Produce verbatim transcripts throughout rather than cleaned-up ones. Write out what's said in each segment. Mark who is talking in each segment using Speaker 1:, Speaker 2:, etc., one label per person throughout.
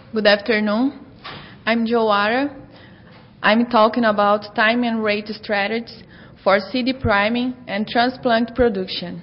Speaker 1: Good afternoon. I'm Joara. I'm talking about time and rate strategies for seed priming and transplant production.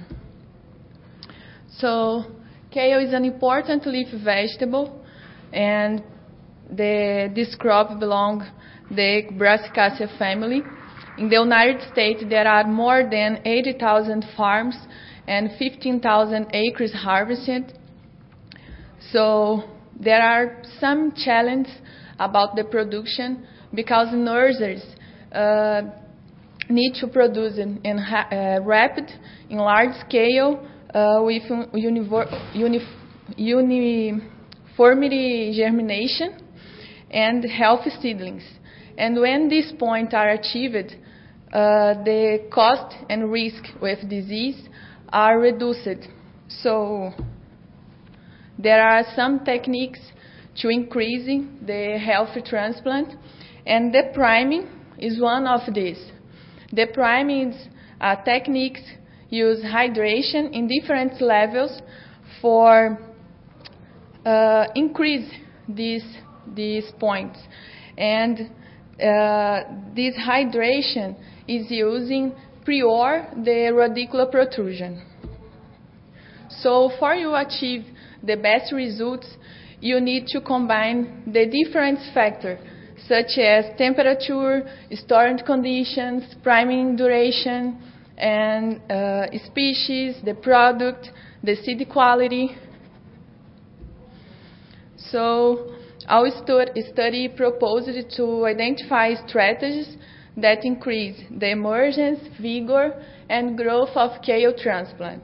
Speaker 1: So, kale is an important leaf vegetable, and the, this crop belongs to the Brassicaceae family. In the United States, there are more than eighty thousand farms and fifteen thousand acres harvested. So there are some challenges about the production because nurseries uh, need to produce in, in uh, rapid, in large scale, uh, with unif uniformity germination and healthy seedlings. And when these points are achieved, uh, the cost and risk with disease are reduced. So there are some techniques to increasing the healthy transplant, and the priming is one of these. The priming uh, techniques use hydration in different levels for uh, increase these these points, and uh, this hydration is using prior the radicular protrusion. So for you achieve the best results, you need to combine the different factors such as temperature, storage conditions, priming duration, and uh, species, the product, the seed quality. So our study proposed to identify strategies that increase the emergence, vigor, and growth of kale transplant.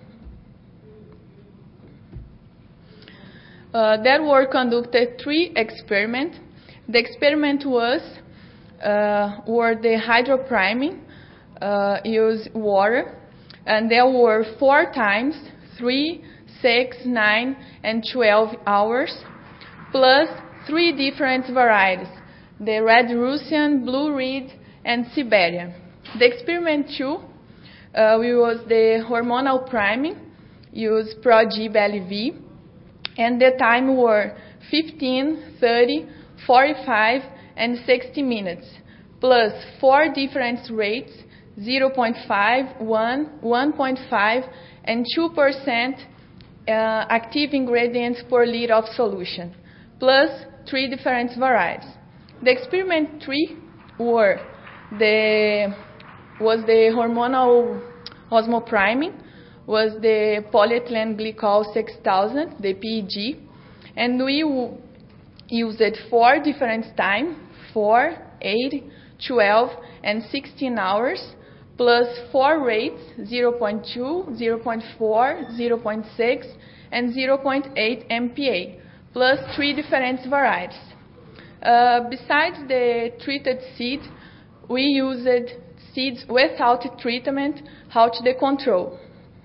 Speaker 1: Uh, there were conducted three experiments. The experiment was uh, were the hydropriming, uh, use water, and there were four times, three, six, nine, and twelve hours, plus three different varieties, the Red Russian, Blue Reed, and Siberian. The experiment two uh, was the hormonal priming, use Pro-G B L V, and the time were fifteen, thirty, forty-five, and sixty minutes, plus four different rates, zero point five, one, one point five, and two percent uh, active ingredients per liter of solution, plus three different varieties. The experiment three were the, was the hormonal osmopriming, was the polyethylene glycol six thousand, the P E G, and we used four different times, four, eight, twelve, and sixteen hours, plus four rates, zero point two, zero point four, zero point six, and zero point eight M P A, plus three different varieties. Uh, besides the treated seed, we used seeds without treatment, out the control.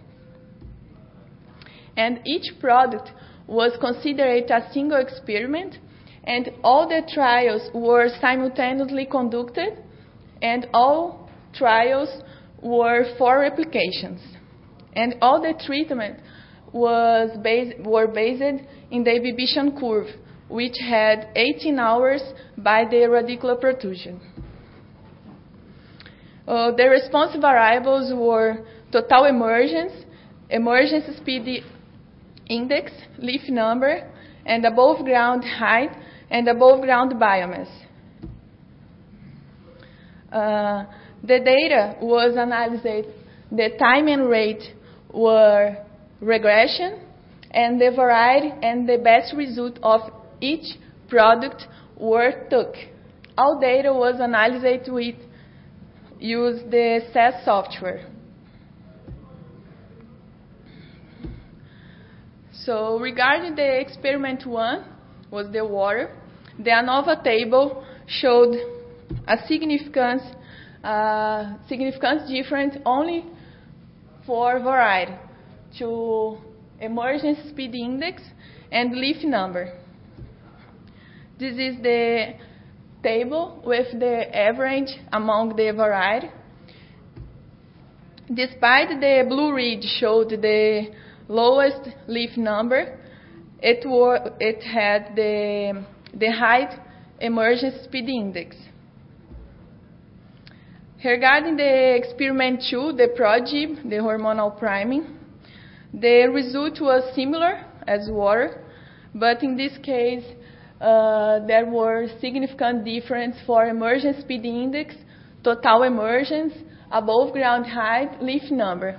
Speaker 1: And each product was considered a single experiment, and all the trials were simultaneously conducted, and all trials were for replications. And all the treatment was based, were based in the inhibition curve, which had eighteen hours by the radicular protrusion. Uh, the response variables were total emergence, emergence speed index, leaf number, and above ground height and above ground biomass. Uh, the data was analyzed, the time and rate were regression, and the variety and the best result of each product were took. All data was analyzed with use the S E S software. So regarding the experiment one, was the water, the ANOVA table showed a significant, uh, significant difference only for variety to emergence speed index and leaf number. This is the table with the average among the variety. Despite the Blue Reed showed the lowest leaf number, it, were, it had the, the high emergence speed index. Regarding the experiment two, the PROGIB, the hormonal priming, the result was similar as water, but in this case, uh, there were significant difference for emergence speed index, total emergence, above ground height, leaf number.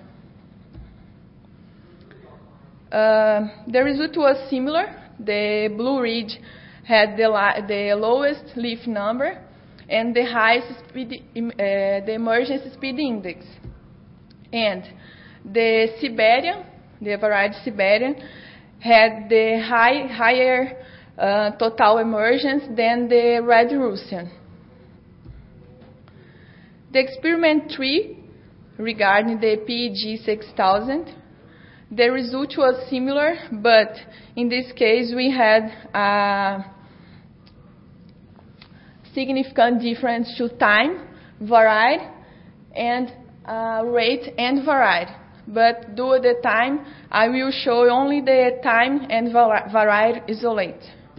Speaker 1: Uh, the result was similar. The Blue Ridge had the, the lowest leaf number and the highest speed, uh, the emergence speed index. And the Siberian, the variety Siberian, had the high, higher uh, total emergence than the Red Russian. The experiment three, regarding the P E G six thousand, the result was similar, but in this case we had a significant difference to time, varied, and uh, rate and varied. But due to the time, I will show only the time and varied isolate.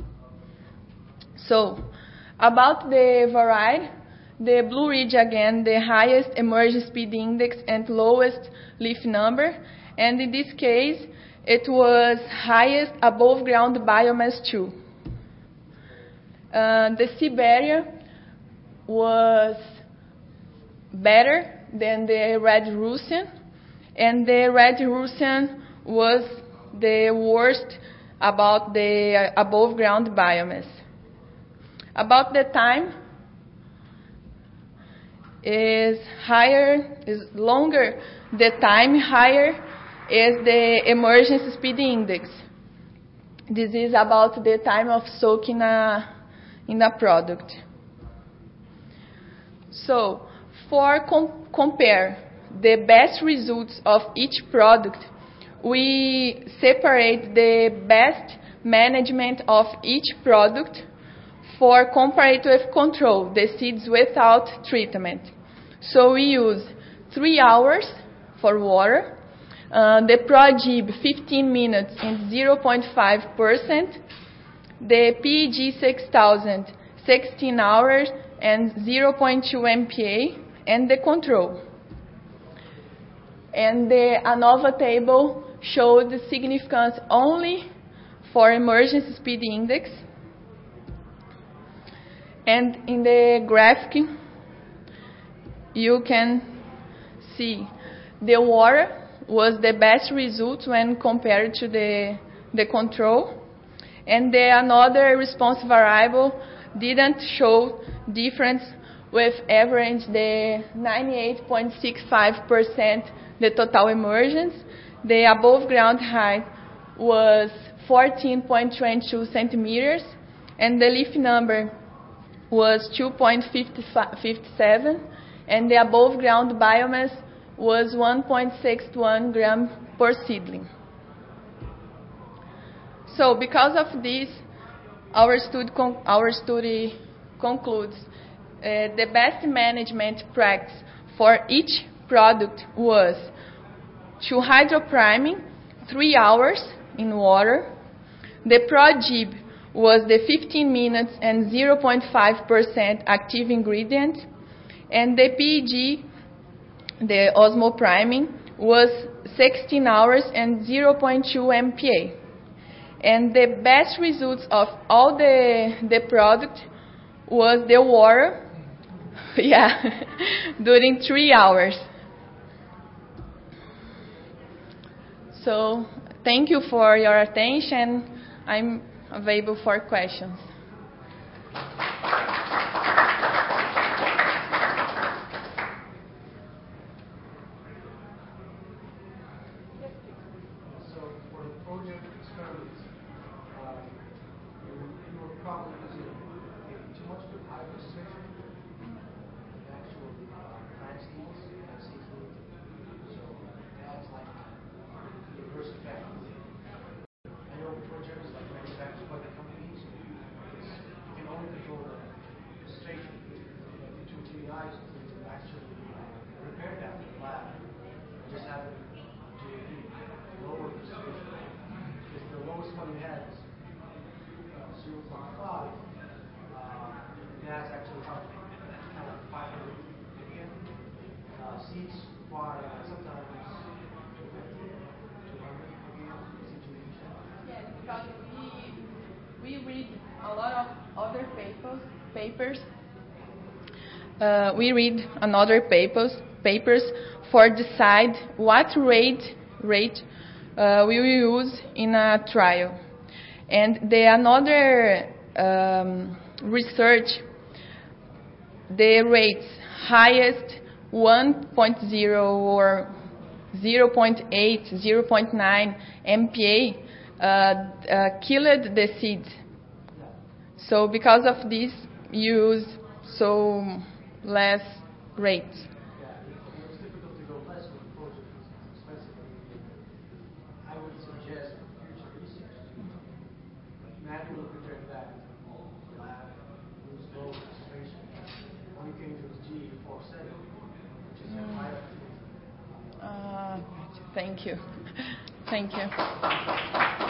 Speaker 1: So, about the varied, the Blue Ridge again, the highest emergence speed index and lowest leaf number, and in this case, it was highest above ground biomass two. Uh, the Siberia was better than the Red Russian, and the Red Russian was the worst about the uh, above ground biomass. About the time, is higher, is longer the time, higher is the emergence speed index. This is about the time of soaking a, in a product. So, for com compare the best results of each product, we separate the best management of each product for comparative control, the seeds without treatment. So we use three hours for water, uh, the PROGIB fifteen minutes and zero point five percent, the P E G six thousand sixteen hours and zero point two M P A, and the control. And the ANOVA table showed the significance only for emergence speed index. And in the graphic, you can see the water was the best result when compared to the, the control. And the another response variable didn't show difference with average the ninety-eight point six five percent the total emergence. The above ground height was fourteen point two two centimeters, and the leaf number was two point five seven, and the above ground biomass was one point six one gram per seedling. So because of this, our study, con our study concludes uh, the best management practice for each product was to hydropriming three hours in water. The PROGIB was the fifteen minutes and zero point five percent active ingredient, and the P E G, the osmopriming, was sixteen hours and zero point two M P A. And the best results of all the, the product was the water, yeah, during three hours. So, thank you for your attention. I'm available for questions.
Speaker 2: So for the project experiments, um, you, you were probably using too much of high precision of actual uh, plant seeds, plant seeds. So that's like the reverse effect. I know projects like manufactured by the companies, it's, you can only control
Speaker 1: we read a lot of other papers. Papers. Uh, we read another papers papers for decide what rate rate uh, we will use in a trial. And the another um, research, the rates highest one point zero or zero point eight, zero point nine M P A uh, uh, killed the seed. So because of this, use so less rates.
Speaker 2: Yeah, it's difficult to go less with projects. It's expensive. I would suggest for future research to manually protect that lab, use low concentration. When you came to the G four seven, which is a higher.
Speaker 1: Uh, thank you. Thank you.